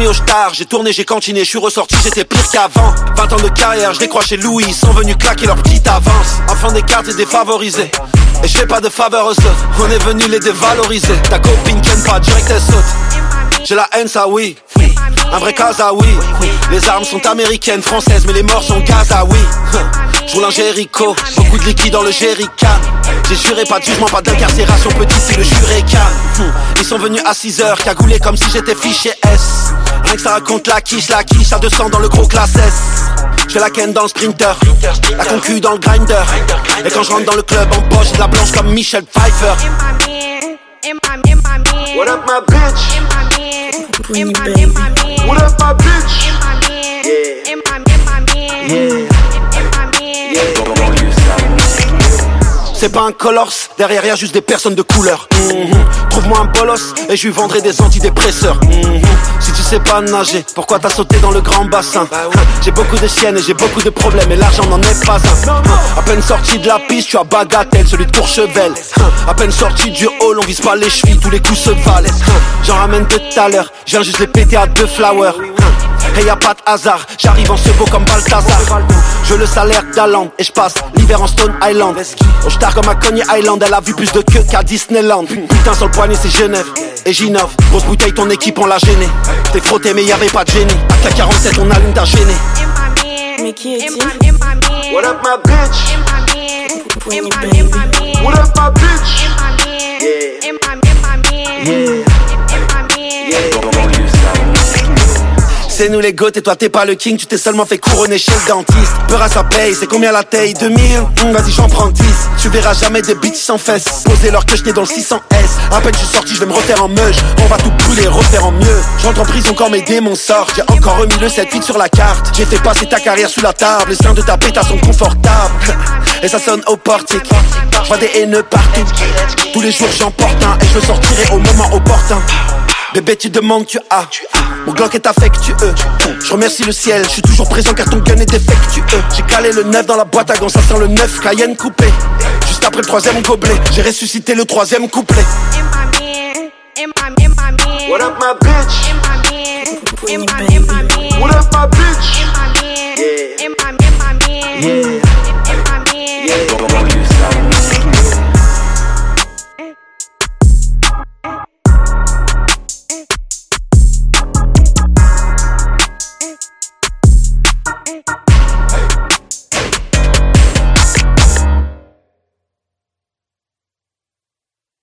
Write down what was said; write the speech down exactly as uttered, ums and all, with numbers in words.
nuit au star, j'ai tourné, j'ai cantiné, je suis ressorti, j'étais pire qu'avant. Vingt ans de carrière, je décroche chez Louis, ils sont venus claquer leur petite avance. Enfant des cartes et défavorisés, et je fais pas de faveur aux autres, on est venu les dévaloriser. Ta copine qu'aime pas, direct elle saute. J'ai la haine, ça oui, un vrai Kazaoui. Les armes sont américaines, françaises, mais les morts sont Gazaoui. Je roule un Jericho, beaucoup de liquide dans le jerrycan. J'ai juré pas de jugement, pas d'incarcération, petit c'est le juré calme. Ils sont venus à six heures, cagoulés comme si j'étais fiché S. Rien que ça raconte la quiche, la quiche à deux cents dans le gros classe S. J'fais la ken dans le sprinter, la concu dans le grinder. Et quand je rentre dans le club en poche, j'ai de la blanche comme Michelle Pfeiffer. What up my bitch? Bring it, baby. What up my bitch? Yeah. Yeah. C'est pas un colors, derrière y'a juste des personnes de couleur. mm-hmm. Trouve-moi un bolos et je lui vendrai des antidépresseurs. mm-hmm. Si tu sais pas nager, pourquoi t'as sauté dans le grand bassin? J'ai beaucoup de chiennes et j'ai beaucoup de problèmes et l'argent n'en est pas un. À peine sorti de la piste, tu as Bagatelle, celui de Courchevel. À peine sorti du hall, on vise pas les chevilles, tous les coups se valent. J'en ramène de tout à l'heure, je viens juste les péter à deux flowers. Et y'a pas de hasard, j'arrive en beau comme Balthazar. Je veux le salaire d'Aland et je passe l'hiver en Stone Island. Au star comme à Coney Island, elle a vu plus de queue qu'à Disneyland. Putain sur le poignet c'est Genève et j'innove. Grosse bouteille ton équipe on l'a gêné. T'es frotté mais y'avait pas de génie. A K quarante-sept on allume ta gêné. Mais qui est-il? What up my bitch? Bring it, baby. What up my bitch? Yeah. Yeah. C'est nous les goths et toi t'es pas le king, tu t'es seulement fait couronner chez le dentiste. Peur à sa paye, c'est combien la taille? deux mille mmh, Vas-y j'en prends dix. Tu verras jamais des bitches sans fesses poser leur queue, j'étais dans le six cents S. À peine je suis sorti, je vais me refaire en meuge. On va tout brûler, refaire en mieux. Je rentre en prison quand mes démons sortent. J'ai encore remis le sept huit sur la carte. J'ai fait passer ta carrière sous la table. Les seins de ta pétasse sont confortables. Et ça sonne au portique. Je vois des haineux partout. Tous les jours j'en porte un et je le sortirai au moment opportun. Bébé tu demandes tu as mon Glock est affectueux. Je remercie le ciel, je suis toujours présent car ton gun est défectueux. J'ai calé le neuf dans la boîte à gants, ça sent le neuf Cayenne coupé. Juste après le troisième gobelet, j'ai ressuscité le troisième couplet. What up my bitch? Bring it, baby. What up my bitch? Yeah. Yeah. Yeah.